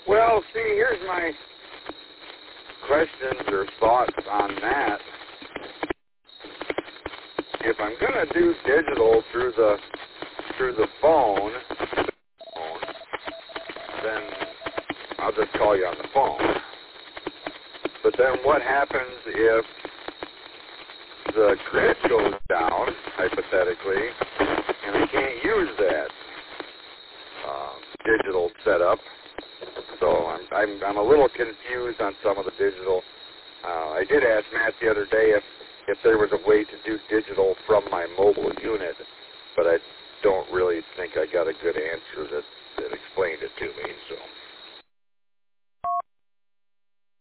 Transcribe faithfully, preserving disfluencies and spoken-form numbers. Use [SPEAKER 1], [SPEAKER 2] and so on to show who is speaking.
[SPEAKER 1] Well, see, here's my questions or thoughts on that. If I'm going to do digital through the through the phone, then I'll just call you on the phone. But then what happens if the grid goes down, hypothetically, and I can't use that uh, digital setup? So I'm, I'm I'm a little confused on some of the digital. Uh, I did ask Matt the other day if, if there was a way to do digital from my mobile unit, but I don't really think I got a good answer that, that explained it to me. So.